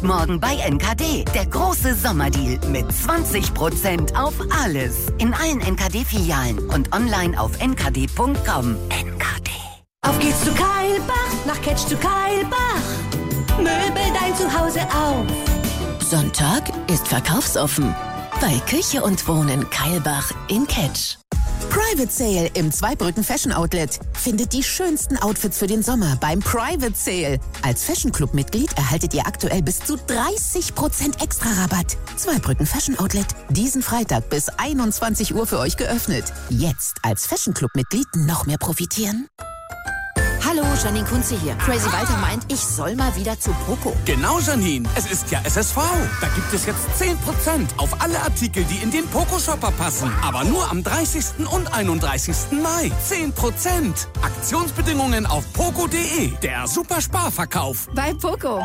Morgen bei NKD. Der große Sommerdeal mit 20% auf alles. In allen NKD-Filialen und online auf nkd.com. NKD. Auf geht's zu Keilbach, nach Ketsch zu Keilbach. Möbel dein Zuhause auf. Sonntag ist verkaufsoffen. Bei Küche und Wohnen Keilbach in Ketsch. Private Sale im Zweibrücken Fashion Outlet. Findet die schönsten Outfits für den Sommer beim Private Sale. Als Fashion Club Mitglied erhaltet ihr aktuell bis zu 30% extra Rabatt. Zweibrücken Fashion Outlet, diesen Freitag bis 21 Uhr für euch geöffnet. Jetzt als Fashion Club Mitglied noch mehr profitieren. Hallo, Janine Kunze hier. Crazy Walter meint, ich soll mal wieder zu Poco. Genau, Janine. Es ist ja SSV. Da gibt es jetzt 10% auf alle Artikel, die in den Poco-Shopper passen. Aber nur am 30. und 31. Mai. 10%. Aktionsbedingungen auf poco.de. Der Supersparverkauf. Bei Poco.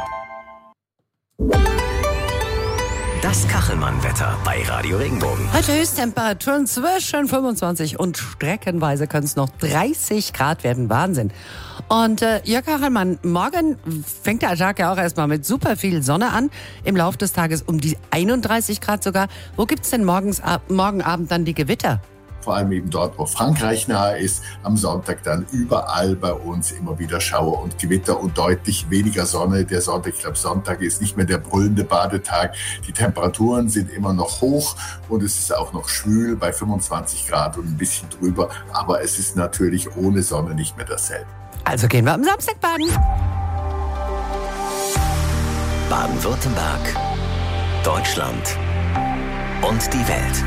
Das Kachelmann-Wetter bei Radio Regenbogen. Heute Höchsttemperaturen zwischen 25 und streckenweise können es noch 30 Grad werden. Wahnsinn. Und Jörg Kachelmann, morgen fängt der Tag ja auch erstmal mit super viel Sonne an. Im Laufe des Tages um die 31 Grad sogar. Wo gibt's denn morgen Abend dann die Gewitter? Vor allem eben dort, wo Frankreich nahe ist. Am Sonntag dann überall bei uns immer wieder Schauer und Gewitter und deutlich weniger Sonne. Der Sonntag, ich glaube, Sonntag ist nicht mehr der brüllende Badetag. Die Temperaturen sind immer noch hoch und es ist auch noch schwül bei 25 Grad und ein bisschen drüber. Aber es ist natürlich ohne Sonne nicht mehr dasselbe. Also gehen wir am Samstag baden. Baden-Württemberg, Deutschland und die Welt.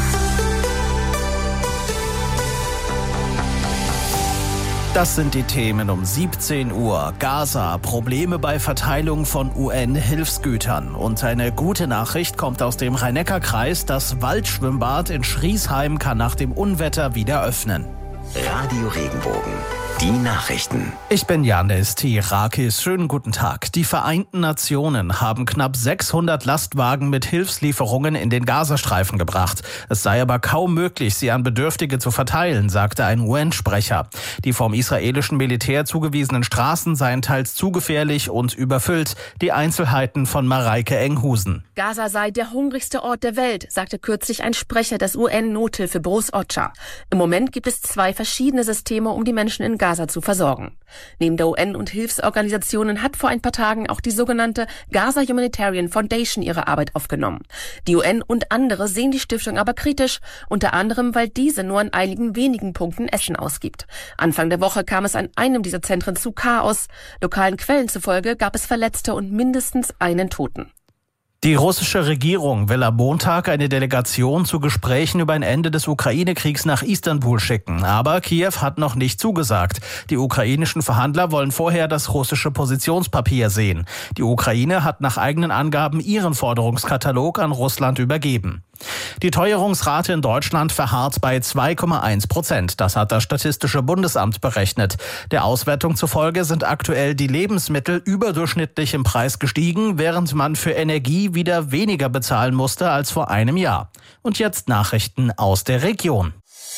Das sind die Themen um 17 Uhr. Gaza, Probleme bei Verteilung von UN-Hilfsgütern. Und eine gute Nachricht kommt aus dem Rhein-Neckar-Kreis. Das Waldschwimmbad in Schriesheim kann nach dem Unwetter wieder öffnen. Radio Regenbogen. Die Nachrichten. Ich bin Janis Tirakis. Schönen guten Tag. Die Vereinten Nationen haben knapp 600 Lastwagen mit Hilfslieferungen in den Gazastreifen gebracht. Es sei aber kaum möglich, sie an Bedürftige zu verteilen, sagte ein UN-Sprecher. Die vom israelischen Militär zugewiesenen Straßen seien teils zu gefährlich und überfüllt. Die Einzelheiten von Mareike Enghusen. Gaza sei der hungrigste Ort der Welt, sagte kürzlich ein Sprecher des UN-Nothilfebüros OCHA. Im Moment gibt es 2 verschiedene Systeme, um die Menschen in Gaza zu versorgen. Neben der UN und Hilfsorganisationen hat vor ein paar Tagen auch die sogenannte Gaza Humanitarian Foundation ihre Arbeit aufgenommen. Die UN und andere sehen die Stiftung aber kritisch, unter anderem, weil diese nur an einigen wenigen Punkten Essen ausgibt. Anfang der Woche kam es an einem dieser Zentren zu Chaos. Lokalen Quellen zufolge gab es Verletzte und mindestens einen Toten. Die russische Regierung will am Montag eine Delegation zu Gesprächen über ein Ende des Ukraine-Kriegs nach Istanbul schicken. Aber Kiew hat noch nicht zugesagt. Die ukrainischen Verhandler wollen vorher das russische Positionspapier sehen. Die Ukraine hat nach eigenen Angaben ihren Forderungskatalog an Russland übergeben. Die Teuerungsrate in Deutschland verharrt bei 2,1%. Das hat das Statistische Bundesamt berechnet. Der Auswertung zufolge sind aktuell die Lebensmittel überdurchschnittlich im Preis gestiegen, während man für Energie wieder weniger bezahlen musste als vor einem Jahr. Und jetzt Nachrichten aus der Region.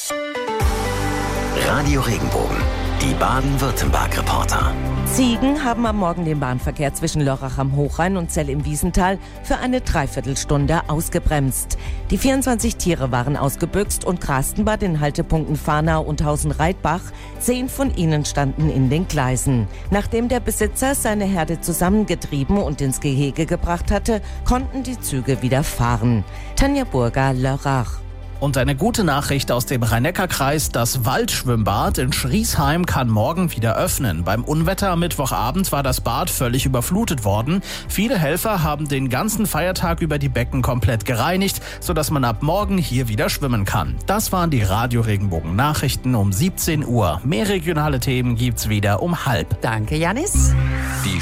Radio Regenbogen. Die Baden-Württemberg-Reporter. Ziegen haben am Morgen den Bahnverkehr zwischen Lörrach am Hochrhein und Zell im Wiesental für eine Dreiviertelstunde ausgebremst. Die 24 Tiere waren ausgebüxt und grasten bei den Haltepunkten Fahnau und Hausen-Reitbach. 10 von ihnen standen in den Gleisen. Nachdem der Besitzer seine Herde zusammengetrieben und ins Gehege gebracht hatte, konnten die Züge wieder fahren. Tanja Burger, Lörrach. Und eine gute Nachricht aus dem Rhein-Neckar-Kreis. Das Waldschwimmbad in Schriesheim kann morgen wieder öffnen. Beim Unwetter am Mittwochabend war das Bad völlig überflutet worden. Viele Helfer haben den ganzen Feiertag über die Becken komplett gereinigt, sodass man ab morgen hier wieder schwimmen kann. Das waren die Radio Regenbogen Nachrichten um 17 Uhr. Mehr regionale Themen gibt's wieder um 12:30. Danke, Janis. Die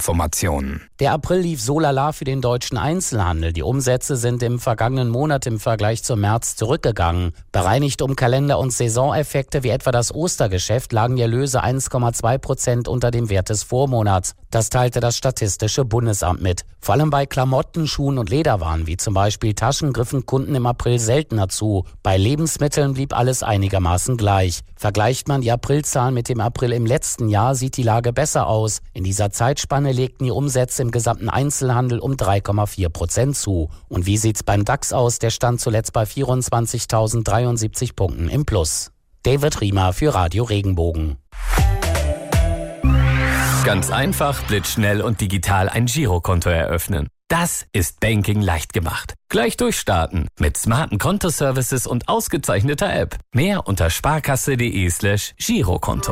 Sparkassen-Wirtschaftsinformationen. Der April lief so lala für den deutschen Einzelhandel. Die Umsätze sind im vergangenen Monat im Vergleich Vergleich zum März zurückgegangen. Bereinigt um Kalender- und Saisoneffekte wie etwa das Ostergeschäft lagen die Erlöse 1,2% unter dem Wert des Vormonats. Das teilte das Statistische Bundesamt mit. Vor allem bei Klamotten, Schuhen und Lederwaren, wie zum Beispiel Taschen, griffen Kunden im April seltener zu. Bei Lebensmitteln blieb alles einigermaßen gleich. Vergleicht man die Aprilzahlen mit dem April im letzten Jahr, sieht die Lage besser aus. In dieser Zeitspanne legten die Umsätze im gesamten Einzelhandel um 3,4% zu. Und wie sieht's beim DAX aus? Der stand zuletzt bei 24.073 Punkten im Plus. David Riemer für Radio Regenbogen. Ganz einfach, blitzschnell und digital ein Girokonto eröffnen. Das ist Banking leicht gemacht. Gleich durchstarten mit smarten Kontoservices und ausgezeichneter App. Mehr unter sparkasse.de/Girokonto.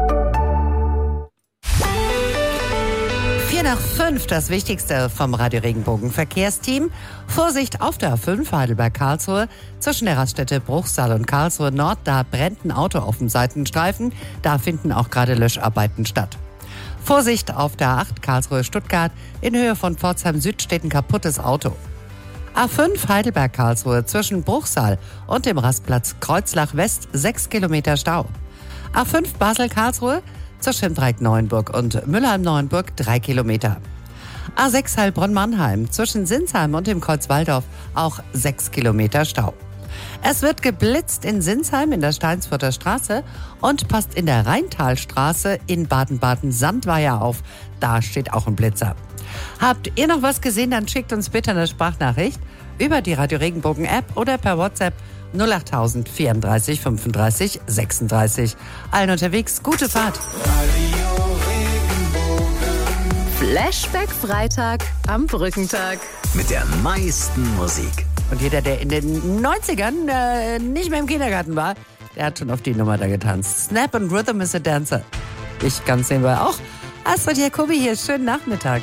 4:05, das Wichtigste vom Radio Regenbogen Verkehrsteam. Vorsicht auf der A5 Heidelberg-Karlsruhe. Zwischen der Raststätte Bruchsal und Karlsruhe Nord, da brennt ein Auto auf dem Seitenstreifen. Da finden auch gerade Löscharbeiten statt. Vorsicht auf der A8 Karlsruhe-Stuttgart. In Höhe von Pforzheim Süd steht ein kaputtes Auto. A5 Heidelberg-Karlsruhe zwischen Bruchsal und dem Rastplatz Kreuzlach West 6 Kilometer Stau. A5 Basel-Karlsruhe zwischen Dreieck-Neuenburg und Mülheim-Neuenburg 3 Kilometer. A6 Heilbronn-Mannheim zwischen Sinsheim und dem Kreuz Walldorf auch 6 Kilometer Stau. Es wird geblitzt in Sinsheim in der Steinsfurter Straße und passt in der Rheintalstraße in Baden-Baden-Sandweier auf. Da steht auch ein Blitzer. Habt ihr noch was gesehen, dann schickt uns bitte eine Sprachnachricht über die Radio Regenbogen App oder per WhatsApp 08000 34 35 36. Allen unterwegs, gute Fahrt. Flashback Freitag am Brückentag. Mit der meisten Musik. Und jeder, der in den 90ern nicht mehr im Kindergarten war, der hat schon auf die Nummer da getanzt. Snap and Rhythm is a Dancer. Ich ganz nebenbei auch. Astrid Jacobi hier, schönen Nachmittag.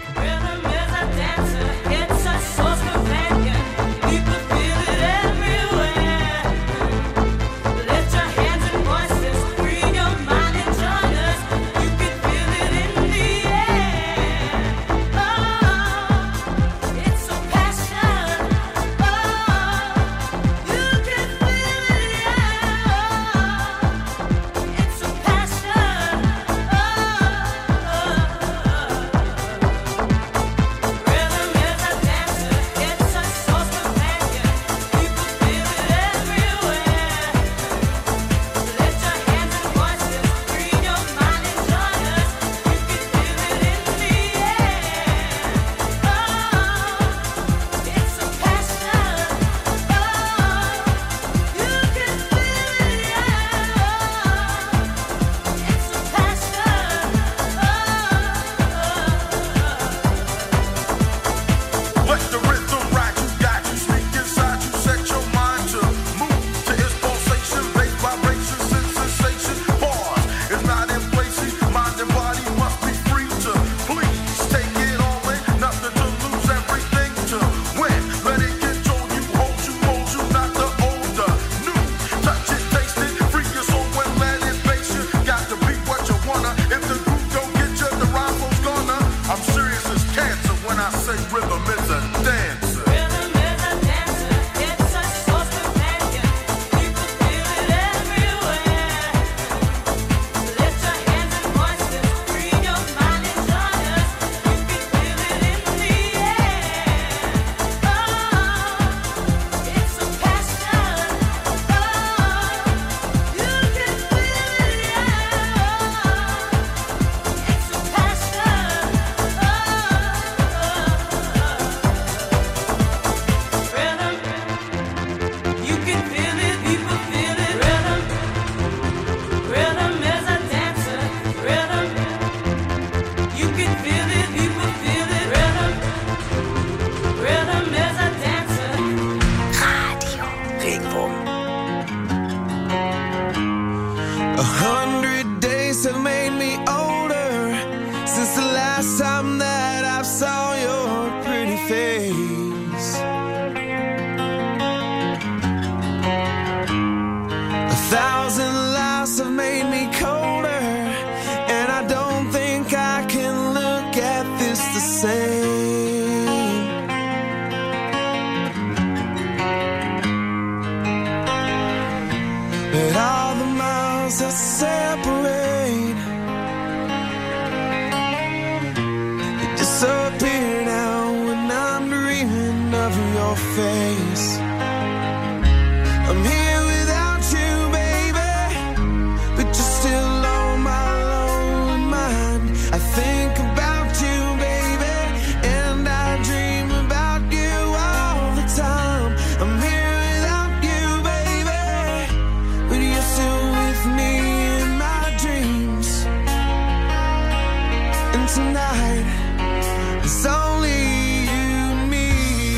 face. I'm here without you, baby, but you're still on my lonely mind. I think about you, baby, and I dream about you all the time. I'm here without you, baby, but you're still with me in my dreams. And tonight, it's only you and me.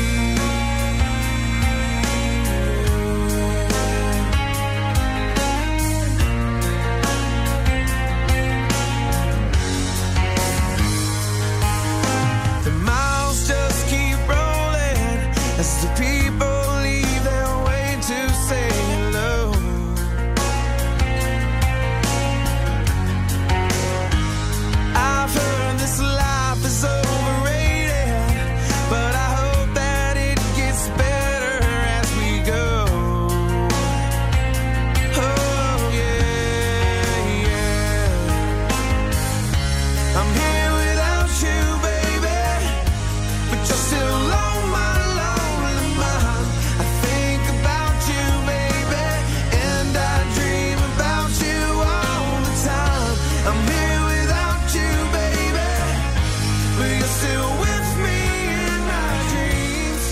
The miles just keep rolling as the people leave their way to say hello. I've heard this life is overrated, but I hope that it gets better as we go. Oh yeah, yeah. I'm here without you, baby, but you're still on my lonely mind. I think about you, baby, and I dream about you all the time. I'm here without you, baby, but you're still with me in my dreams.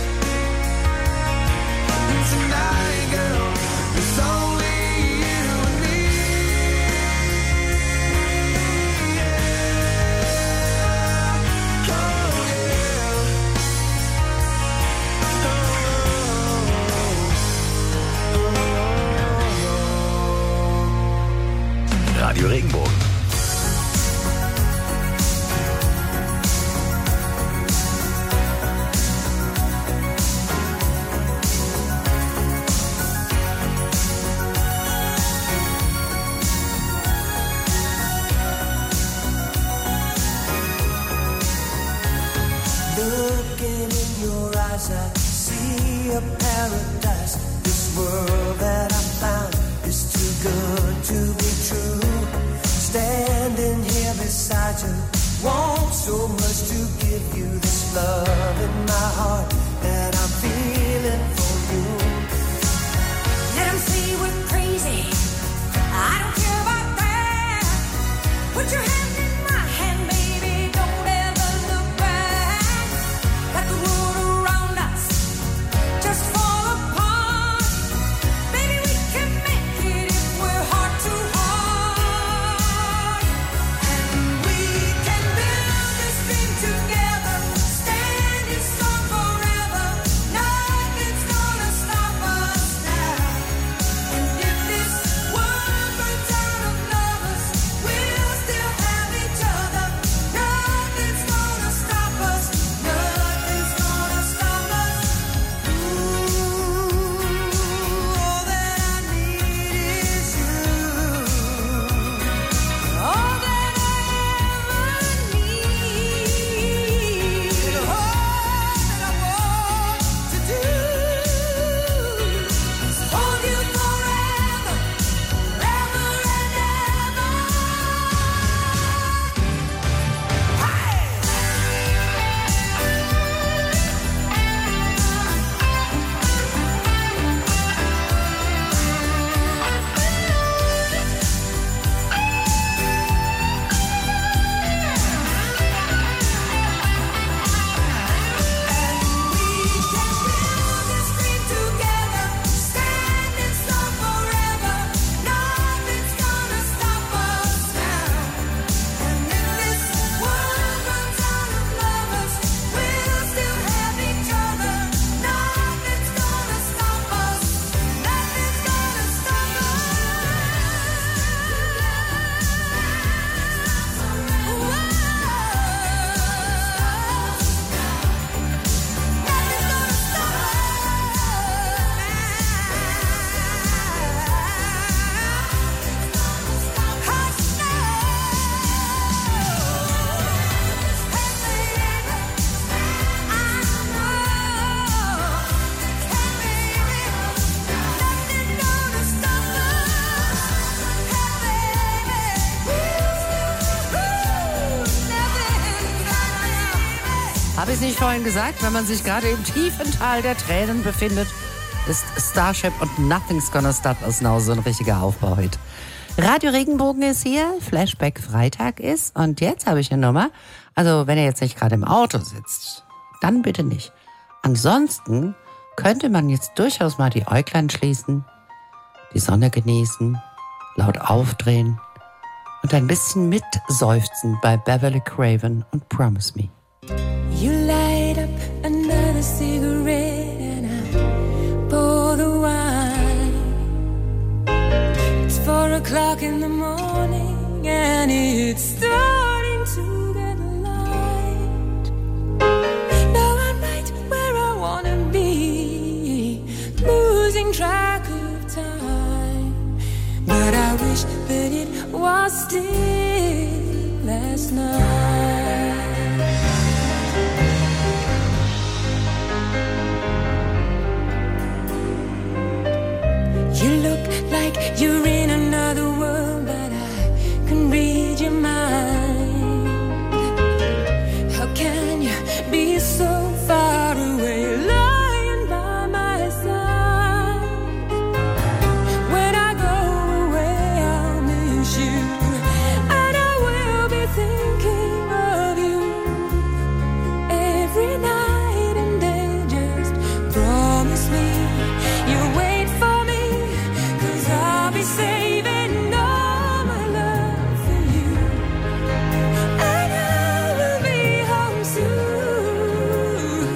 And tonight, girl, it's only you and me. Radio Regenbogen. Looking in your eyes, I see a paradise. This world that I found is too good to be true. Standing here beside you, want so much to give you this love in my heart that I'm feeling for you. Let 'em say we're crazy. I don't care about that. Put your hand in my hand, baby. Don't ever look back. Let the world around us just fall apart. Baby, we can make it if we're heart to heart. And we can build this dream together. Standing ich vorhin gesagt, wenn man sich gerade im tiefen Tal der Tränen befindet, ist Starship und Nothing's Gonna Stop Us Now so ein richtiger Aufbau heute. Radio Regenbogen ist hier, Flashback Freitag ist und jetzt habe ich eine Nummer. Also wenn ihr jetzt nicht gerade im Auto sitzt, dann bitte nicht. Ansonsten könnte man jetzt durchaus mal die Äuglein schließen, die Sonne genießen, laut aufdrehen und ein bisschen mitseufzen bei Beverly Craven und Promise Me. You light up another cigarette and I pour the wine. It's 4 o'clock in the morning and it's starting to get light. Now I'm right where I wanna be, losing track of time. But I wish that it was still last night. You look like you're in another world, but I can read your mind. How can you be so far away, lying by my side? When I go away, I'll miss you, and I will be thinking of you every night and day. Just promise me you'll wait for me, 'cause I'll be saving all my love for you, and I will be home soon.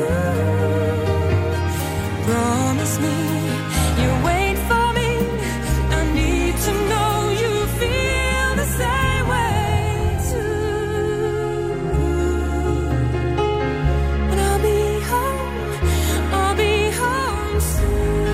Promise me you'll wait for me. I need to know you feel the same way too. And I'll be home soon.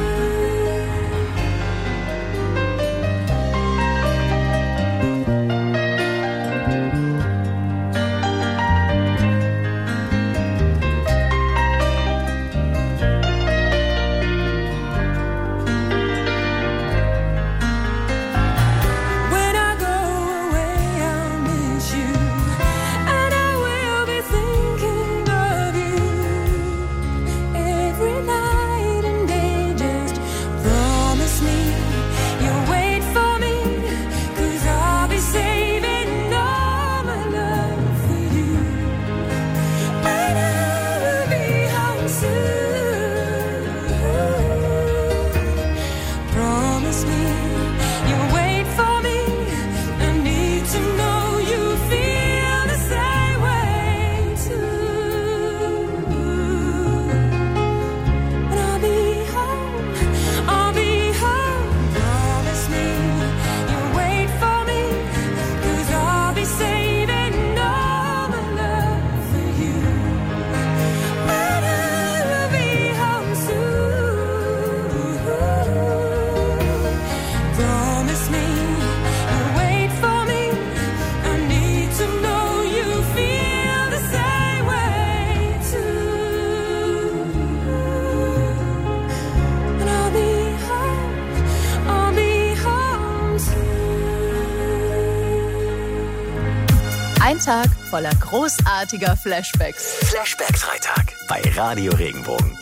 When I go away, I'll miss you, and I will be thinking of you every night and day. Just promise me you'll wait for me, 'cause I'll be saving all my love for you, and I will be home soon. Promise me you'll wait for me. I need to know you feel the same way too. And I'll be home. Promise me you'll wait for me, 'cause I'll be saving all my love for you, and I will be home soon. Promise me you'll wait for me. I need to know you feel the same way too. And I'll be home soon. Ein Tag voller großartiger Flashbacks. Flashback Freitag bei Radio Regenbogen.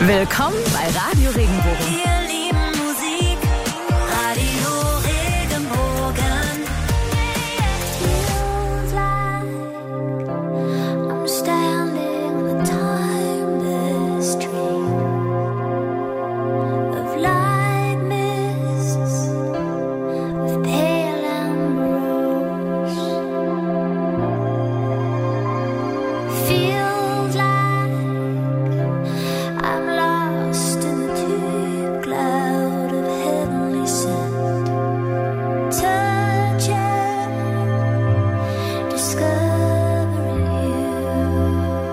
Willkommen bei Radio Regenbogen. Wir lieben Musik, Radio Regenbogen. Feels like I'm standing in the timeless dream of light mists with pale ambrose. Feels like I'm lost in the deep cloud of heavenly scent. Touching, discovering you.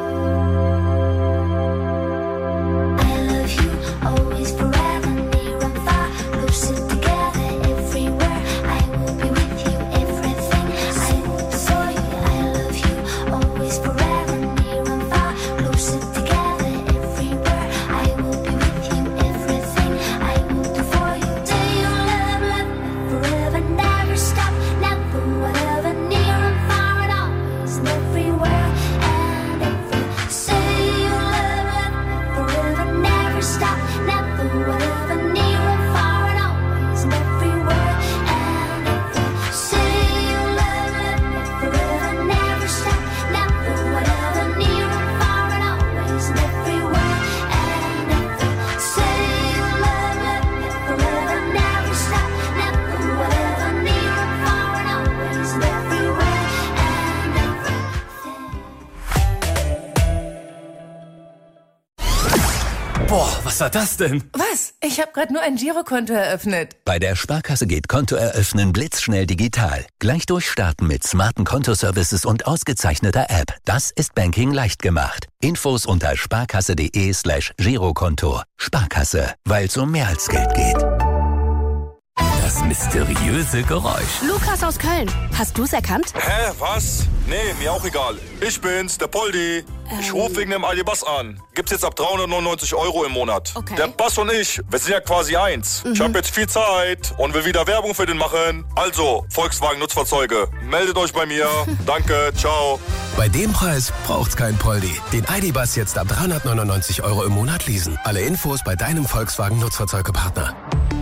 I love you, always, forever, near and far, closer together, everywhere. I will be with you, everything. I will be for you. I love you, always, forever, near and far, closer together, everywhere. I will be with you, everything. I will do for you. Do you love me forever, never stop, never, whatever, near and far, and always, and everywhere, and every. Say you love me forever, never stop, never, whatever, near and far, and always, and everywhere, and every. Say you love me forever, never stop, never, whatever, near and far, and always, and everywhere, and every. Say you love me forever, never stop, never, whatever, near and far, and always, and everywhere, and Boah, was war das denn? Was? Ich habe gerade nur ein Girokonto eröffnet. Bei der Sparkasse geht Konto eröffnen blitzschnell digital. Gleich durchstarten mit smarten Kontoservices und ausgezeichneter App. Das ist Banking leicht gemacht. Infos unter sparkasse.de/Girokonto. Sparkasse, weil es um mehr als Geld geht. Das mysteriöse Geräusch. Lukas aus Köln. Hast du's erkannt? Hä, was? Nee, mir auch egal. Ich bin's, der Poldi. Ich rufe wegen dem ID-Bus an. Gibt's jetzt ab 399 € im Monat. Okay. Der Bus und ich, wir sind ja quasi eins. Ich habe jetzt viel Zeit und will wieder Werbung für den machen. Also, Volkswagen Nutzfahrzeuge, meldet euch bei mir. Danke, ciao. Bei dem Preis braucht's kein Poldi. Den ID-Bus jetzt ab 399 € im Monat leasen. Alle Infos bei deinem Volkswagen Nutzfahrzeugepartner.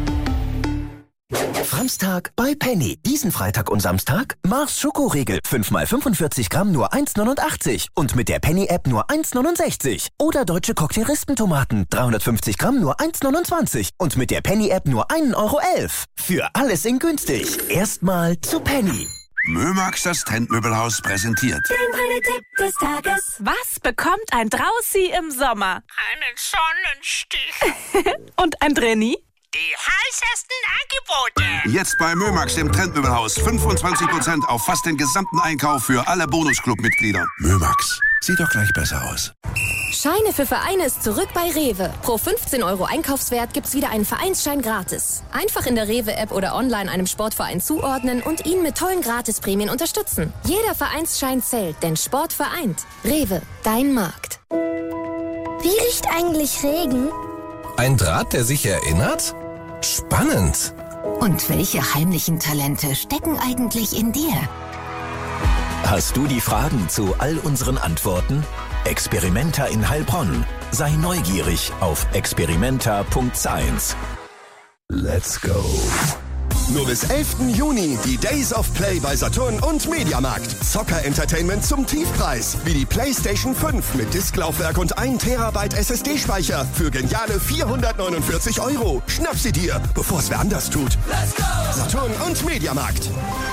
Samstag bei Penny. Diesen Freitag und Samstag Mars Schokoriegel. 5 mal 45 Gramm nur 1,89. Und mit der Penny-App nur 1,69. Oder deutsche Cocktail-Rispentomaten. 350 Gramm nur 1,29. Und mit der Penny-App nur 1,11 €. Für alles in günstig. Erstmal zu Penny. Mömax, das Trendmöbelhaus, präsentiert. Tipp des Tages. Was bekommt ein Draußi im Sommer? Einen Sonnenstich. Und ein Drenni? Die heißesten Angebote. Jetzt bei Mömax, dem Trendmöbelhaus, 25% auf fast den gesamten Einkauf für alle Bonusclub-Mitglieder. Mömax, sieht doch gleich besser aus. Scheine für Vereine ist zurück bei Rewe. Pro 15 € Einkaufswert gibt's wieder einen Vereinsschein gratis. Einfach in der Rewe-App oder online einem Sportverein zuordnen und ihn mit tollen Gratisprämien unterstützen. Jeder Vereinsschein zählt, denn Sport vereint. Rewe, dein Markt. Wie riecht eigentlich Regen? Ein Draht, der sich erinnert? Spannend. Und welche heimlichen Talente stecken eigentlich in dir? Hast du die Fragen zu all unseren Antworten? Experimenta in Heilbronn. Sei neugierig auf experimenta.science. Let's go. Nur bis 11. Juni die Days of Play bei Saturn und Mediamarkt. Zocker-Entertainment zum Tiefpreis. Wie die PlayStation 5 mit Disklaufwerk und 1 Terabyte SSD-Speicher für geniale 449 €. Schnapp sie dir, bevor es wer anders tut. Let's go. Saturn und Mediamarkt.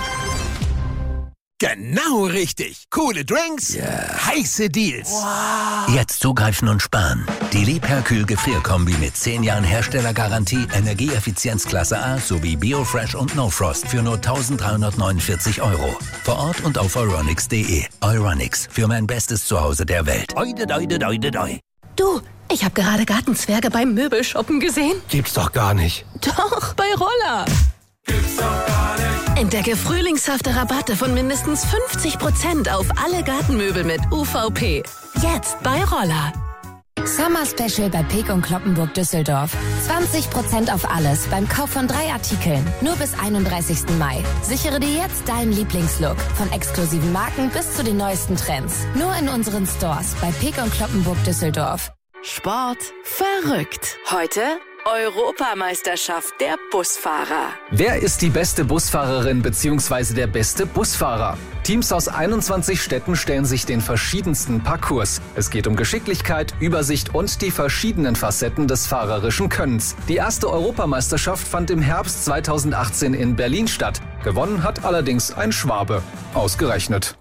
Genau richtig. Coole Drinks, heiße Deals. Wow. Jetzt zugreifen und sparen. Die Liebherr-Kühl Gefrierkombi mit 10 Jahren Herstellergarantie, Energieeffizienzklasse A sowie Biofresh und No Frost für nur 1.349 €. Vor Ort und auf euronics.de. Euronics, für mein bestes Zuhause der Welt. Oide, doide, doide, doi. Du, ich habe gerade Gartenzwerge beim Möbelshoppen gesehen. Gibt's doch gar nicht. Doch, bei Roller. Gibt's doch gar nicht. Entdecke frühlingshafte Rabatte von mindestens 50% auf alle Gartenmöbel mit UVP. Jetzt bei Roller. Summer Special bei Peek & Cloppenburg Düsseldorf. 20% auf alles beim Kauf von 3 Artikeln. Nur bis 31. Mai. Sichere dir jetzt deinen Lieblingslook. Von exklusiven Marken bis zu den neuesten Trends. Nur in unseren Stores bei Peek & Cloppenburg Düsseldorf. Sport verrückt. Heute Europameisterschaft der Busfahrer. Wer ist die beste Busfahrerin bzw. der beste Busfahrer? Teams aus 21 Städten stellen sich den verschiedensten Parcours. Es geht um Geschicklichkeit, Übersicht und die verschiedenen Facetten des fahrerischen Könnens. Die erste Europameisterschaft fand im Herbst 2018 in Berlin statt. Gewonnen hat allerdings ein Schwabe. Ausgerechnet.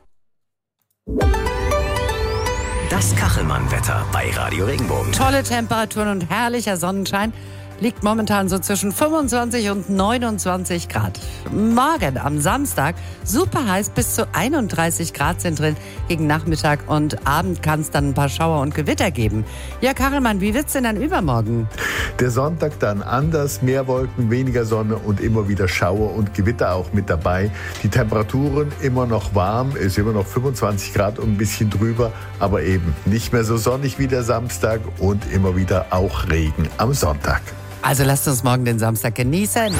Das Kachelmann-Wetter bei Radio Regenbogen. Tolle Temperaturen und herrlicher Sonnenschein. Liegt momentan so zwischen 25 und 29 Grad. Morgen am Samstag super heiß, bis zu 31 Grad sind drin. Gegen Nachmittag und Abend kann es dann ein paar Schauer und Gewitter geben. Ja, Kachelmann, wie wird's denn dann übermorgen? Der Sonntag dann anders, mehr Wolken, weniger Sonne und immer wieder Schauer und Gewitter auch mit dabei. Die Temperaturen immer noch warm, ist immer noch 25 Grad und ein bisschen drüber, aber eben nicht mehr so sonnig wie der Samstag und immer wieder auch Regen am Sonntag. Also lasst uns morgen den Samstag genießen.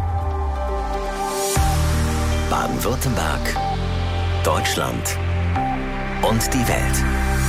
Baden-Württemberg, Deutschland und die Welt.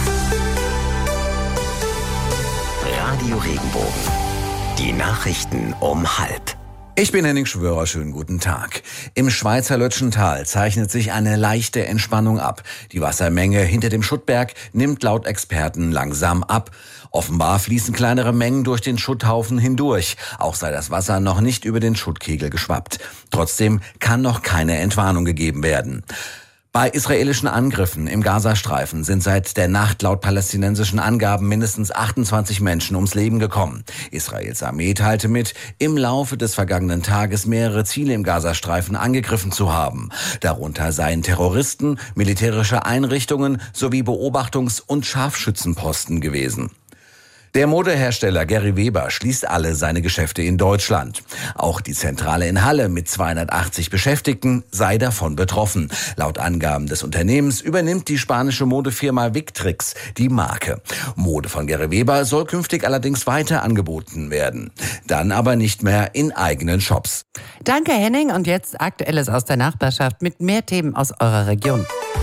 Radio Regenbogen. Die Nachrichten um 12:30. Ich bin Henning Schwörer, schönen guten Tag. Im Schweizer Lötschental zeichnet sich eine leichte Entspannung ab. Die Wassermenge hinter dem Schuttberg nimmt laut Experten langsam ab. Offenbar fließen kleinere Mengen durch den Schutthaufen hindurch. Auch sei das Wasser noch nicht über den Schuttkegel geschwappt. Trotzdem kann noch keine Entwarnung gegeben werden. Bei israelischen Angriffen im Gazastreifen sind seit der Nacht laut palästinensischen Angaben mindestens 28 Menschen ums Leben gekommen. Israels Armee teilte mit, im Laufe des vergangenen Tages mehrere Ziele im Gazastreifen angegriffen zu haben. Darunter seien Terroristen, militärische Einrichtungen sowie Beobachtungs- und Scharfschützenposten gewesen. Der Modehersteller Gary Weber schließt alle seine Geschäfte in Deutschland. Auch die Zentrale in Halle mit 280 Beschäftigten sei davon betroffen. Laut Angaben des Unternehmens übernimmt die spanische Modefirma Victrix die Marke. Mode von Gary Weber soll künftig allerdings weiter angeboten werden. Dann aber nicht mehr in eigenen Shops. Danke, Henning. Und jetzt Aktuelles aus der Nachbarschaft mit mehr Themen aus eurer Region.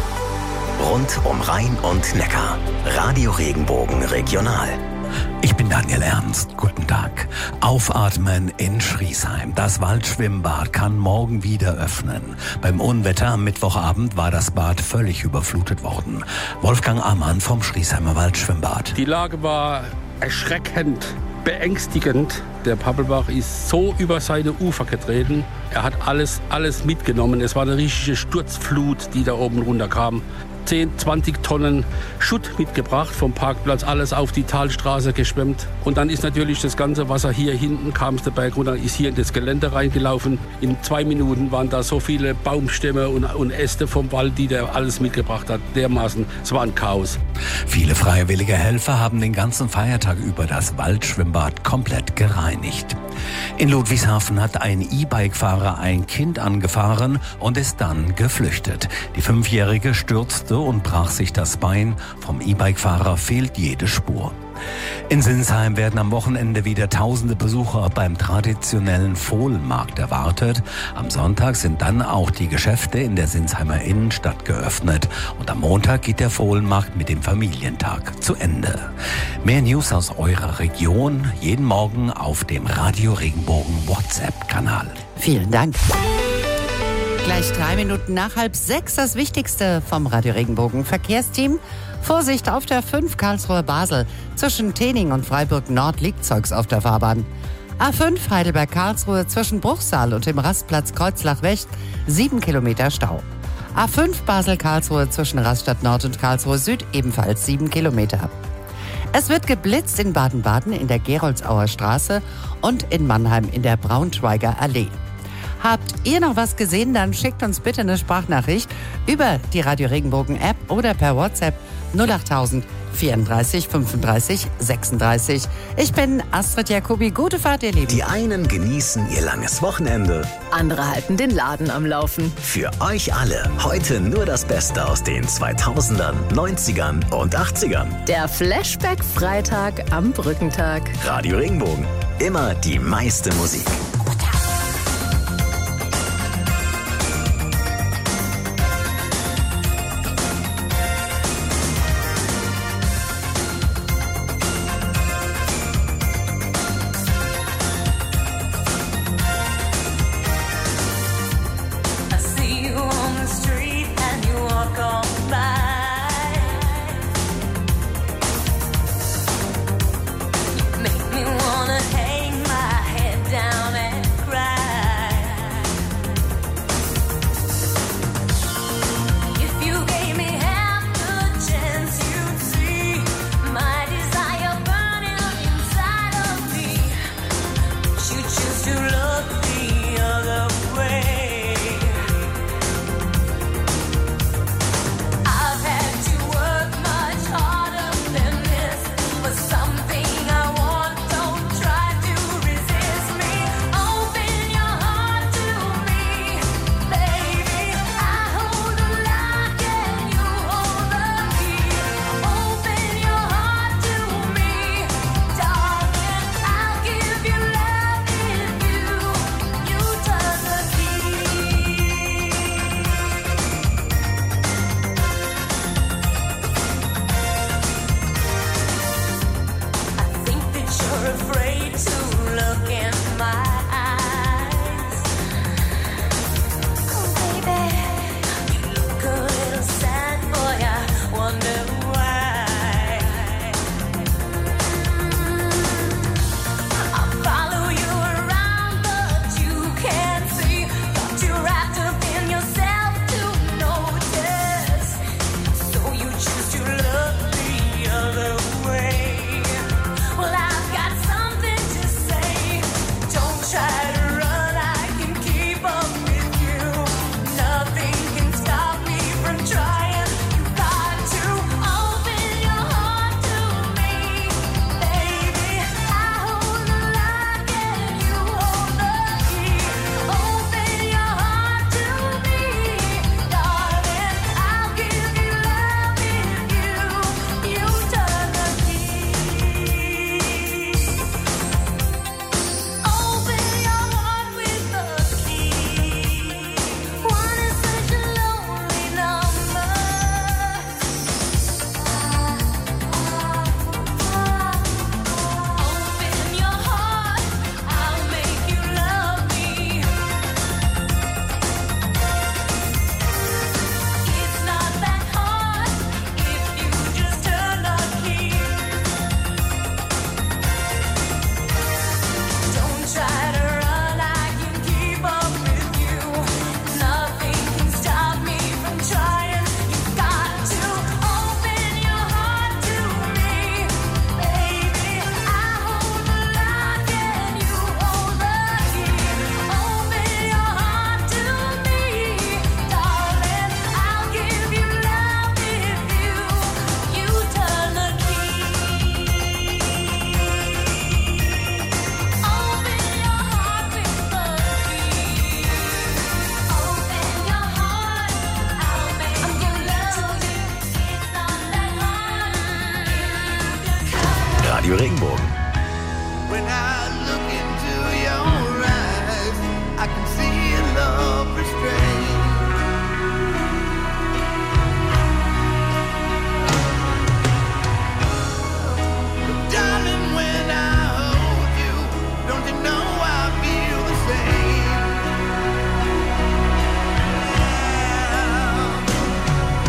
Rund um Rhein und Neckar. Radio Regenbogen Regional. Ich bin Daniel Ernst. Guten Tag. Aufatmen in Schriesheim. Das Waldschwimmbad kann morgen wieder öffnen. Beim Unwetter am Mittwochabend war das Bad völlig überflutet worden. Wolfgang Ammann vom Schriesheimer Waldschwimmbad. Die Lage war erschreckend, beängstigend. Der Pappelbach ist so über seine Ufer getreten. Er hat alles mitgenommen. Es war eine richtige Sturzflut, die da oben runterkam. 10, 20 Tonnen Schutt mitgebracht vom Parkplatz, alles auf die Talstraße geschwemmt. Und dann ist natürlich das ganze Wasser hier hinten, kam es der Berg runter, ist hier in das Gelände reingelaufen. In 2 Minuten waren da so viele Baumstämme und Äste vom Wald, die der alles mitgebracht hat. Dermaßen, es war ein Chaos. Viele freiwillige Helfer haben den ganzen Feiertag über das Waldschwimmbad komplett gereinigt. In Ludwigshafen hat ein E-Bike-Fahrer ein Kind angefahren und ist dann geflüchtet. Die 5-Jährige stürzte und brach sich das Bein. Vom E-Bike-Fahrer fehlt jede Spur. In Sinsheim werden am Wochenende wieder tausende Besucher beim traditionellen Fohlenmarkt erwartet. Am Sonntag sind dann auch die Geschäfte in der Sinsheimer Innenstadt geöffnet. Und am Montag geht der Fohlenmarkt mit dem Familientag zu Ende. Mehr News aus eurer Region jeden Morgen auf dem Radio Regenbogen WhatsApp-Kanal. Vielen Dank. Gleich 3 Minuten nach 5:30 das Wichtigste vom Radio Regenbogen Verkehrsteam. Vorsicht auf der 5 Karlsruhe-Basel. Zwischen Tening und Freiburg Nord liegt Zeugs auf der Fahrbahn. A5 Heidelberg-Karlsruhe zwischen Bruchsal und dem Rastplatz Kreuzlach-West 7 Kilometer Stau. A5 Basel-Karlsruhe zwischen Rastatt Nord und Karlsruhe Süd ebenfalls 7 Kilometer. Es wird geblitzt in Baden-Baden in der Geroldsauer Straße und in Mannheim in der Braunschweiger Allee. Habt ihr noch was gesehen, dann schickt uns bitte eine Sprachnachricht über die Radio Regenbogen App oder per WhatsApp 08000 34 35 36. Ich bin Astrid Jacobi. Gute Fahrt, ihr Lieben. Die einen genießen ihr langes Wochenende. Andere halten den Laden am Laufen. Für euch alle heute nur das Beste aus den 2000ern, 90ern und 80ern. Der Flashback-Freitag am Brückentag. Radio Regenbogen. Immer die meiste Musik. walk on by. You make me wanna hang my head down and cry. If you gave me half the chance, you'd see my desire burning inside of me. You choose to look the other way. I've had to work much harder than this for something I want. Don't try to resist me. Open your heart to me, baby. I hold the lock and you hold the key. Open your heart to me, darling. I'll give you love if you turn the key. I think that you're afraid to look in my eyes. Oh, baby, you look a little sad, boy. I wonder why. I'll follow you around, but you can't see. Got you wrapped up in yourself to notice. So you choose to look the other way. Well, I've got something to say. Don't try to run, I can keep up with you. Nothing can stop me from trying. You got to open your heart to me, baby. I hold the lock and you hold the key. Open your heart to me, darling. I'll give you love if you turn the key. Open your heart with the key. One is such a lonely number. Open your heart, I'll make you love me. It's not that hard if you just turn the key. Don't try to run, I can keep up with you. Nothing can stop me from trying. You got to open your heart to me, baby. I hold the lock and you hold the key. Open your heart to me, darling. I'll give you love if you turn the key. Open your heart with the key. Open your heart, I'll make you love you. It's not that hard if you just Radio Regenbogen. When I look into your eyes, I can see a love restrained. Darling, when I hold you, don't you know I feel the same?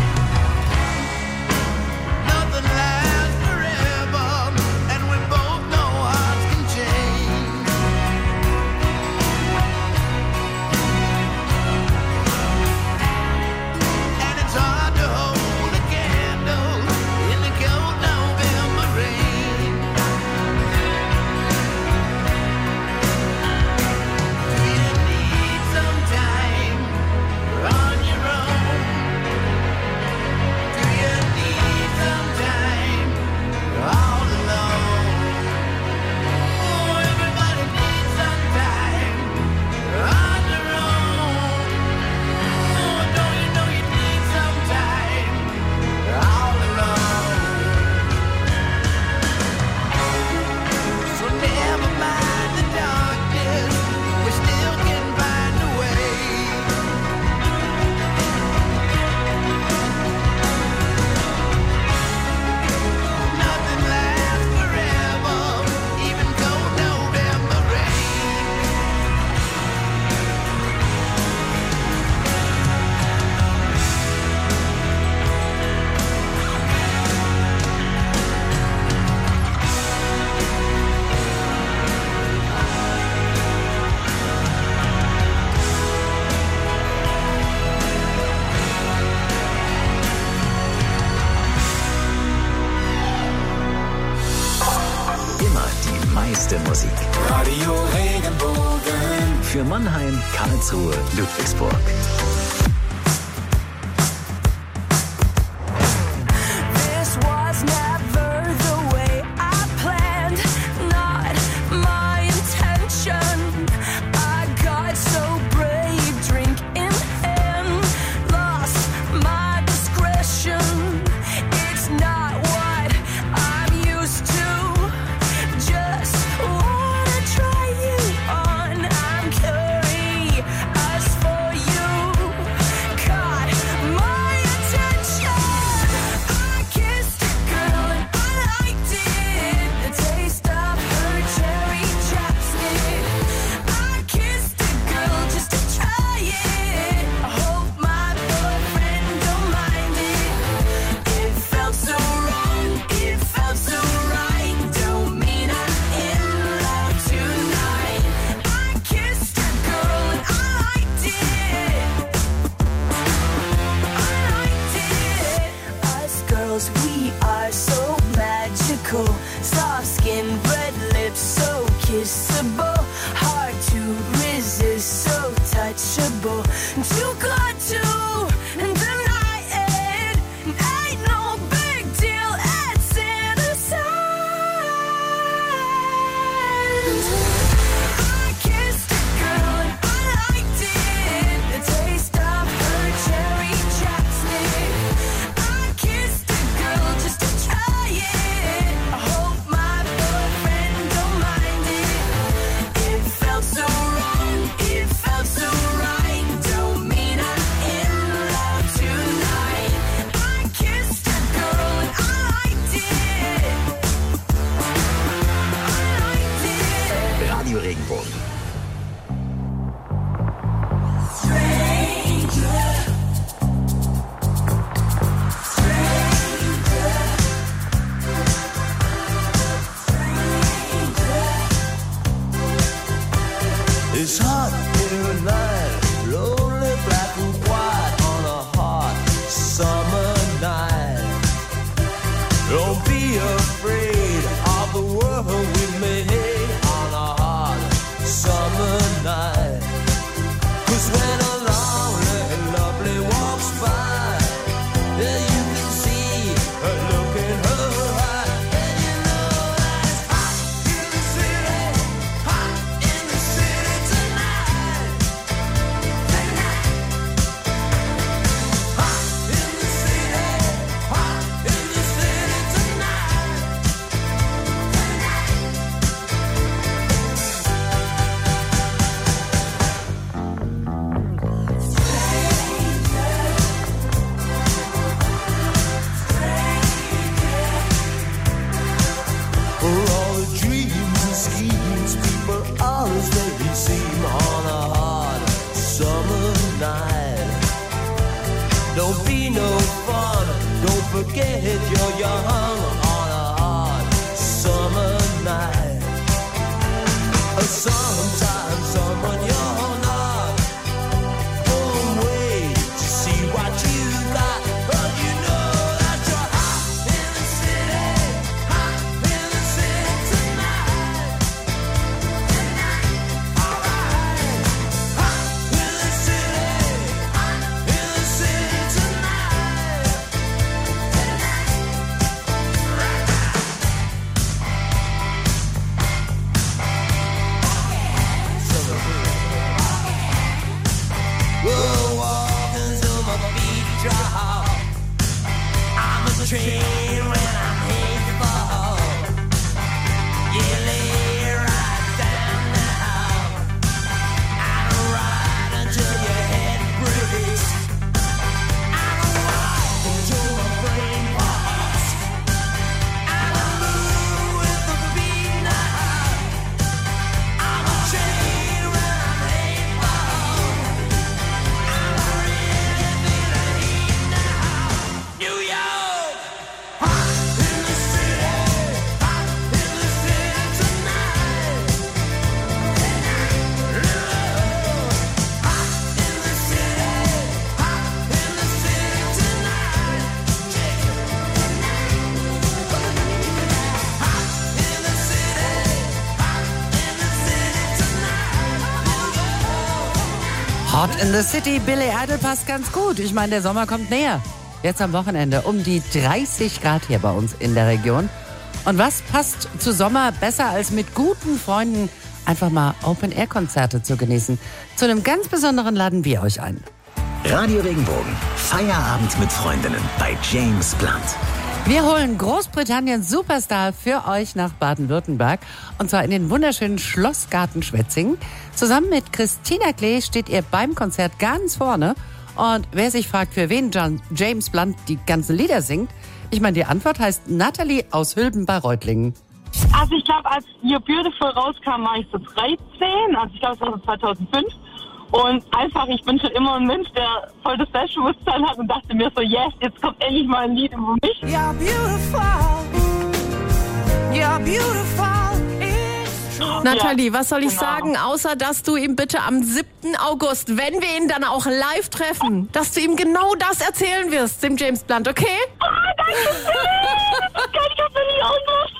Nothing lasts forever, and we both know beste Musik. Radio Regenbogen. Für Mannheim, Karlsruhe, Ludwigsburg. This was never the way I planned, not my intention. I got so brave, drink in hand, lost my discretion. It's not what I'm used to. Just wanna try you on. I'm curious for you. Caught my attention. I kissed a girl and I liked it. The taste of her cherry chapstick. I kissed a girl just to try it. I hope my boyfriend don't mind it. It felt so wrong, it felt so right. Don't mean I'm in love tonight. I kissed a girl and I liked it. Us girls, we are so magical. Soft skin, red lips, so kissable. Hard to resist, so touchable. Too good to deny it. Ain't no big deal, it's innocent. I kissed a girl and I liked it. The taste of her cherry chapstick. I kissed a girl just to try it. I hope my boyfriend don't mind it. It felt so wrong, it felt so right. Don't mean I'm in love tonight. I kissed a girl and I liked it. Radio Regenbogen. It's hot in the night, lonely, black and white on a hot summer night. Don't be afraid of the world we made on a hot summer night. 'Cause when a lonely and lovely walks by, then you can see her look in her eye, and you know that it's hot in the city, hot in the city tonight. Hot in the city, hot in the city tonight. For all the dreams and schemes people always they seem on a hot summer night. Don't be no fun, don't forget you're young on a hot summer night. Sometimes someone you're not won't wait to see what you got, but you know that you're hot in the city, hot in the city tonight. Alright, hot in the city, hot in the city tonight. We'll walk until my feet drop. I'm a train when I'm hit to fall. You lay right down now. I don't ride until your head breaks. I don't walk until my brain pops. I don't move with the beat now. I'm a train when I'm hit to fall. I'm really feeling heat now. New York, hot Hot in the City, Billy Idol passt ganz gut. Ich meine, der Sommer kommt näher. Jetzt am Wochenende um die 30 Grad hier bei uns in der Region. Und was passt zu Sommer besser als mit guten Freunden einfach mal Open-Air-Konzerte zu genießen? Zu einem ganz besonderen laden wir euch ein. Radio Regenbogen, Feierabend mit Freundinnen bei James Blunt. Wir holen Großbritanniens Superstar für euch nach Baden-Württemberg. Und zwar in den wunderschönen Schlossgarten Schwetzingen. Zusammen mit Christina Klee steht ihr beim Konzert ganz vorne. Und wer sich fragt, für wen James Blunt die ganzen Lieder singt, ich meine, die Antwort heißt Natalie aus Hülben bei Reutlingen. Also ich glaube, als You're Beautiful rauskam, war ich so 13. Also ich glaube, es war so 2005. Und einfach, ich bin schon immer ein Mensch, der voll das Selbstbewusstsein hat und dachte mir so, yes, jetzt kommt endlich mal ein Lied über mich. You're beautiful. You're beautiful. Nathalie, was soll ich genau. sagen, außer dass du ihm bitte am 7. August, wenn wir ihn dann auch live treffen, dass du ihm genau das erzählen wirst, dem James Blunt, okay? Oh, danke schön. Das kann ich mir nicht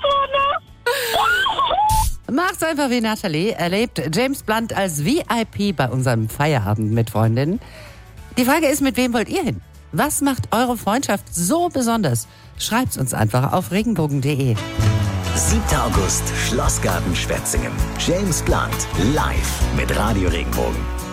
ausmachen. Macht's einfach wie Natalie, erlebt James Blunt als VIP bei unserem Feierabend mit Freundinnen. Die Frage ist, mit wem wollt ihr hin? Was macht eure Freundschaft so besonders? Schreibt's uns einfach auf regenbogen.de. 7. August, Schlossgarten Schwetzingen. James Blunt, live mit Radio Regenbogen.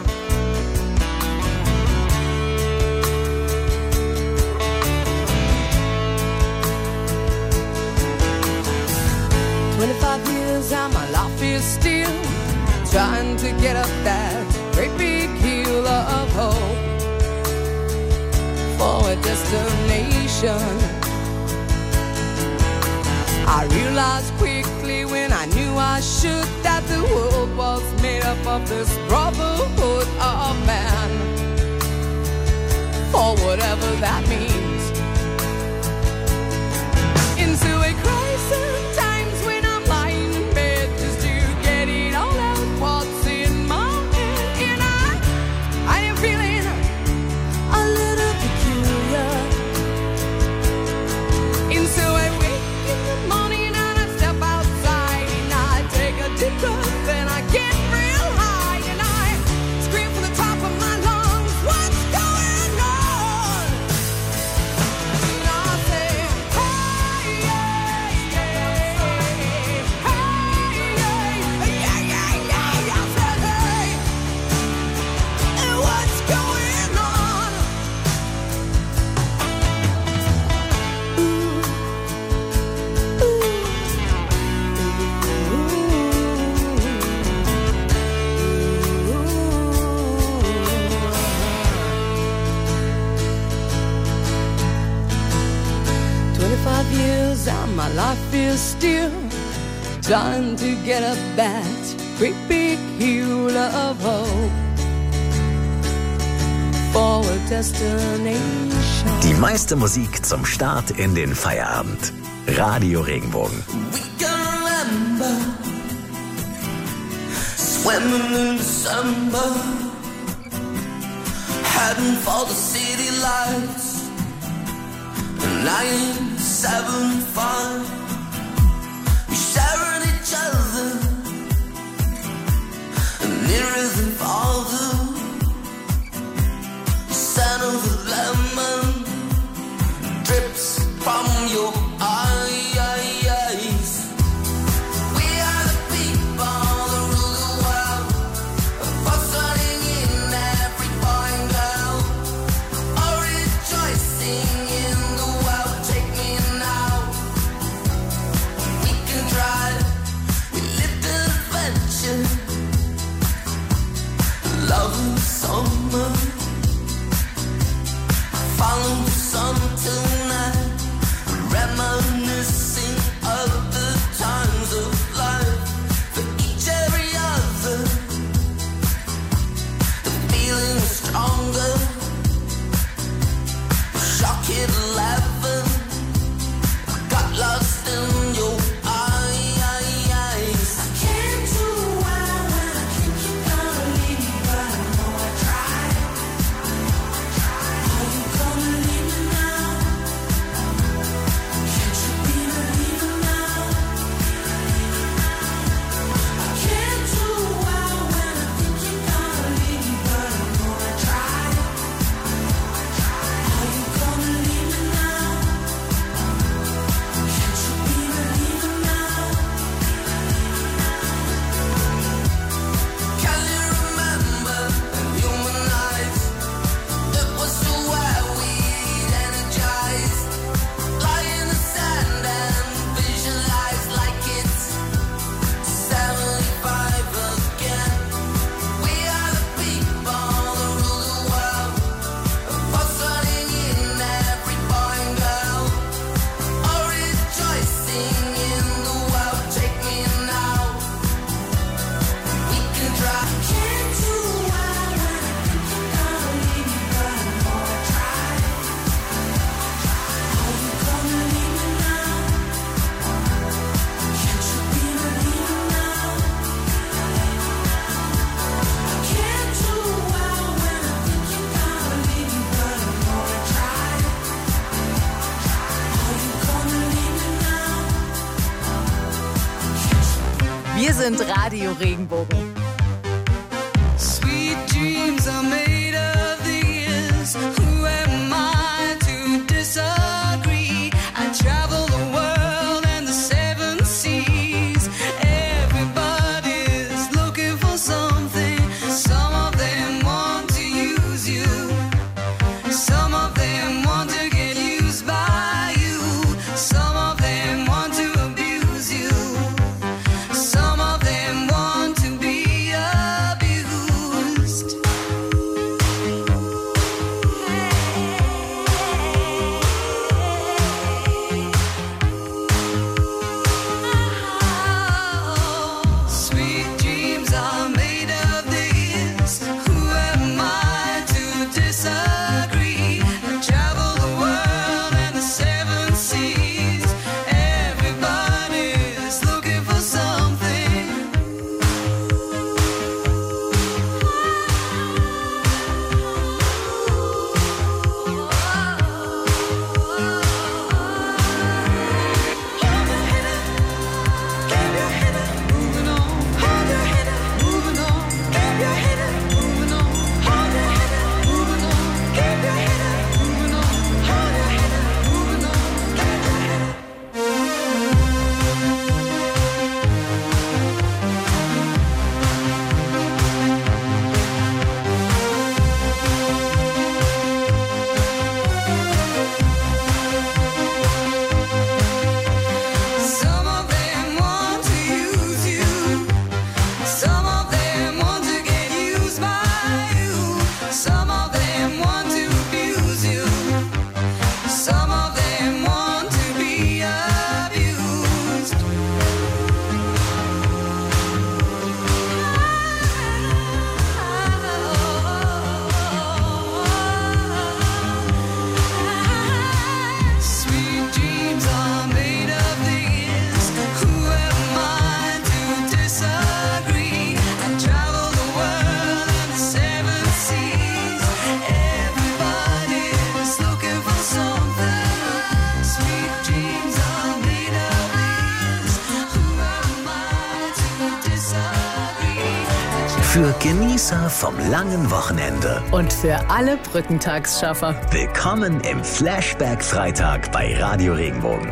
And my life is still trying to get up that great big hill of hope for a destination. I realized quickly when I knew I should that the world was made up of this brotherhood of man, or whatever that means. Into a crisis times when I'm lying in bed just to get it all out what's in my head. And I am feeling a little peculiar. And so I wake in the morning and I step outside and I take a deep breath and I get real high and I scream from the top of my lungs, what's going on? And I say, hey, yeah, yeah, hey, yeah, yeah, yeah, yeah. I said, hey, and what's going on? 25 years and my life is still trying to get up that great big hill of hope for a destination. Die meiste Musik zum Start in den Feierabend. Radio Regenbogen. Remember swimming in December, heading for the city lights. 975, we sharing each other, nearer than farther. The scent of the lemon drips from your eyes. We are the people that rule the world, fostering in every boy and girl, all rejoicing in the world. Take me now, we can try. Wir sind Radio Regenbogen. Sweet dreams are made of these. Who am I to disagree? I travel the world and the seven seas. Everybody's looking for something. Some of them want to use you. Some of them want to get used by you. Some of them want to abuse you. Some of them want to be abused. Sweet dreams are made of this. Who am I to disagree? I travel the world and the seven seas. Everybody's looking for something. Some of them want to use you. Some of them want to get used by you. Some of them want to abuse you. Some of them want to be abused. Sweet dreams are made of these. Who am I to disagree? I travel the world and the seven seas. Everybody's looking for something. Sweet dreams are made of these. Who am I to disagree? Für Genießer vom langen Wochenende. Und für alle Brückentagsschaffer. Willkommen im Flashback-Freitag bei Radio Regenbogen.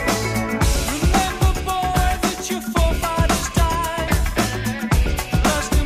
Remember, boy, that your forefathers died.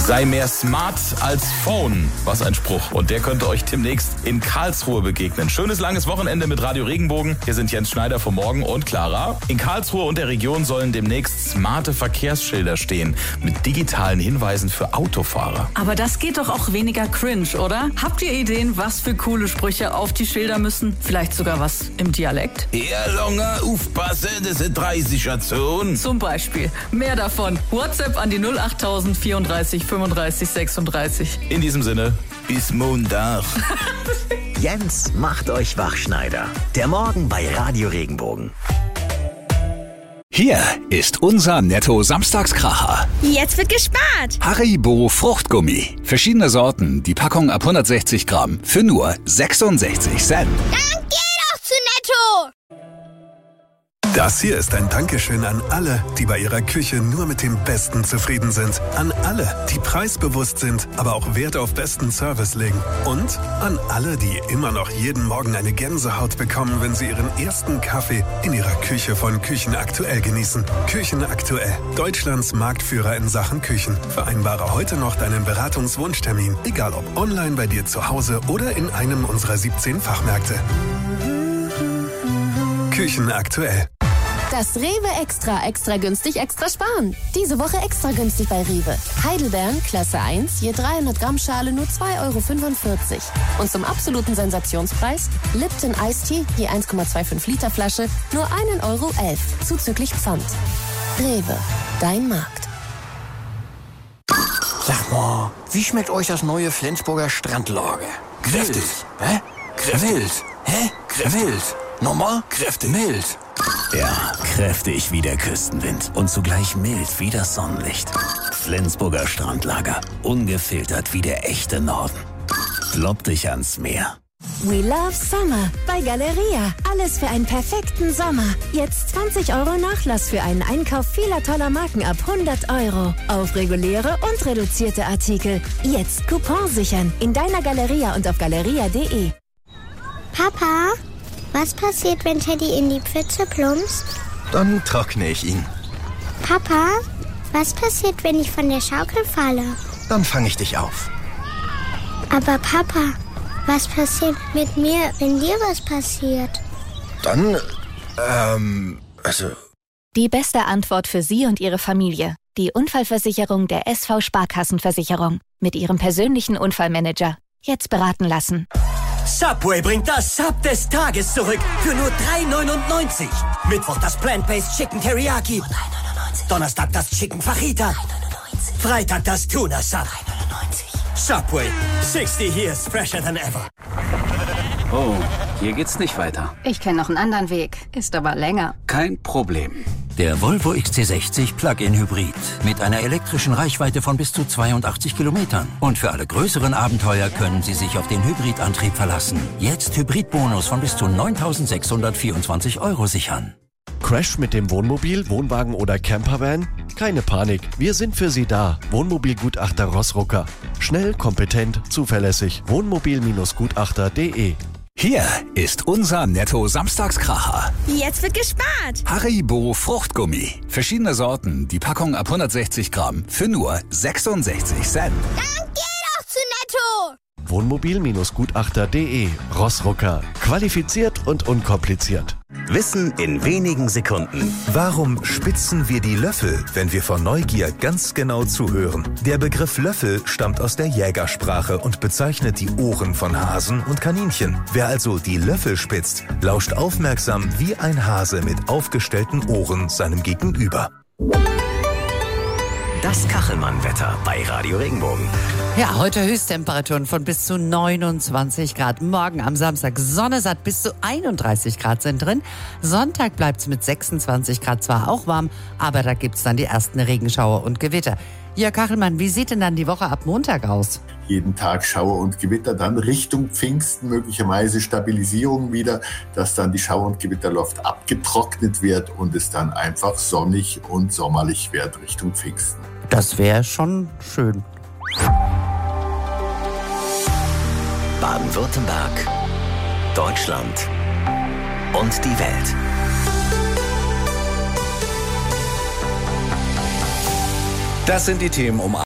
Sei mehr smart als Phone. Was ein Spruch. Und der könnte euch demnächst in Karlsruhe begegnen. Schönes langes Wochenende mit Radio Regenbogen. Hier sind Jens Schneider vom Morgen und Clara. In Karlsruhe und der Region sollen demnächst smarte Verkehrsschilder stehen. Mit digitalen Hinweisen für Autofahrer. Aber das geht doch auch weniger cringe, oder? Habt ihr Ideen, was für coole Sprüche auf die Schilder müssen? Vielleicht sogar was im Dialekt? Ja, Longer, aufpassen, das ist eine 30er-Zone. Zum Beispiel. Mehr davon. WhatsApp an die 08000 34 35 36. In diesem Sinne, bis Montag. Jens macht euch wach, Schneider. Der Morgen bei Radio Regenbogen. Hier ist unser Netto-Samstagskracher. Jetzt wird gespart. Haribo Fruchtgummi. Verschiedene Sorten, die Packung ab 160 Gramm für nur 66 Cent. Dann geh doch zu Netto. Das hier ist ein Dankeschön an alle, die bei ihrer Küche nur mit dem Besten zufrieden sind. An alle, die preisbewusst sind, aber auch Wert auf besten Service legen. Und an alle, die immer noch jeden Morgen eine Gänsehaut bekommen, wenn sie ihren ersten Kaffee in ihrer Küche von Küchenaktuell genießen. Küchenaktuell, Deutschlands Marktführer in Sachen Küchen. Vereinbare heute noch deinen Beratungswunschtermin, egal ob online bei dir zu Hause oder in einem unserer 17 Fachmärkte. Küchenaktuell. Das Rewe Extra günstig, extra sparen. Diese Woche extra günstig bei Rewe. Heidelbeeren, Klasse 1, je 300 Gramm Schale nur 2,45 €. Und zum absoluten Sensationspreis Lipton Iced Tea, je 1,25 Liter Flasche, nur 1,11 €, zuzüglich Pfand. Rewe, dein Markt. Sag mal, wie schmeckt euch das neue Flensburger Strandlager? Kräftig. Hä? Wild. Hä? Wild. Nochmal? Kräftig. Mild. Ja, kräftig wie der Küstenwind und zugleich mild wie das Sonnenlicht. Flensburger Strandlager, ungefiltert wie der echte Norden. Klopp dich ans Meer. We love Summer bei Galeria. Alles für einen perfekten Sommer. Jetzt 20 € Nachlass für einen Einkauf vieler toller Marken ab 100 € auf reguläre und reduzierte Artikel. Jetzt Coupon sichern in deiner Galeria und auf galeria.de. Papa, was passiert, wenn Teddy in die Pfütze plumpst? Dann trockne ich ihn. Papa, was passiert, wenn ich von der Schaukel falle? Dann fange ich dich auf. Aber Papa, was passiert mit mir, wenn dir was passiert? Dann, Die beste Antwort für Sie und Ihre Familie. Die Unfallversicherung der SV Sparkassenversicherung. Mit Ihrem persönlichen Unfallmanager. Jetzt beraten lassen. Subway bringt das Sub des Tages zurück für nur 3,99. Mittwoch das Plant-Based Chicken Teriyaki. 3,99. Donnerstag das Chicken Fajita. 3,99. Freitag das Tuna Sub. 3,99. Subway, 60 years fresher than ever. Oh, hier geht's nicht weiter. Ich kenne noch einen anderen Weg, ist aber länger. Kein Problem. Der Volvo XC60 Plug-in Hybrid mit einer elektrischen Reichweite von bis zu 82 Kilometern. Und für alle größeren Abenteuer können Sie sich auf den Hybridantrieb verlassen. Jetzt Hybridbonus von bis zu 9.624 € sichern. Crash mit dem Wohnmobil, Wohnwagen oder Campervan? Keine Panik, wir sind für Sie da. Wohnmobilgutachter Rossrucker. Schnell, kompetent, zuverlässig. Wohnmobil-gutachter.de. Hier ist unser Netto-Samstagskracher. Jetzt wird gespart. Haribo Fruchtgummi. Verschiedene Sorten, die Packung ab 160 Gramm für nur 66 Cent. Dann geh doch zu Netto. Wohnmobil-gutachter.de. Rossrucker. Qualifiziert und unkompliziert. Wissen in wenigen Sekunden. Warum spitzen wir die Löffel, wenn wir vor Neugier ganz genau zuhören? Der Begriff Löffel stammt aus der Jägersprache und bezeichnet die Ohren von Hasen und Kaninchen. Wer also die Löffel spitzt, lauscht aufmerksam wie ein Hase mit aufgestellten Ohren seinem Gegenüber. Das Kachelmann-Wetter bei Radio Regenbogen. Ja, heute Höchsttemperaturen von bis zu 29 Grad. Morgen am Samstag Sonne satt, bis zu 31 Grad sind drin. Sonntag bleibt's mit 26 Grad zwar auch warm, aber da gibt's dann die ersten Regenschauer und Gewitter. Ja, Kachelmann, wie sieht denn dann die Woche ab Montag aus? Jeden Tag Schauer und Gewitter, dann Richtung Pfingsten möglicherweise Stabilisierung wieder, dass dann die Schauer- und Gewitterluft abgetrocknet wird und es dann einfach sonnig und sommerlich wird Richtung Pfingsten. Das wäre schon schön. Baden-Württemberg, Deutschland und die Welt. Das sind die Themen um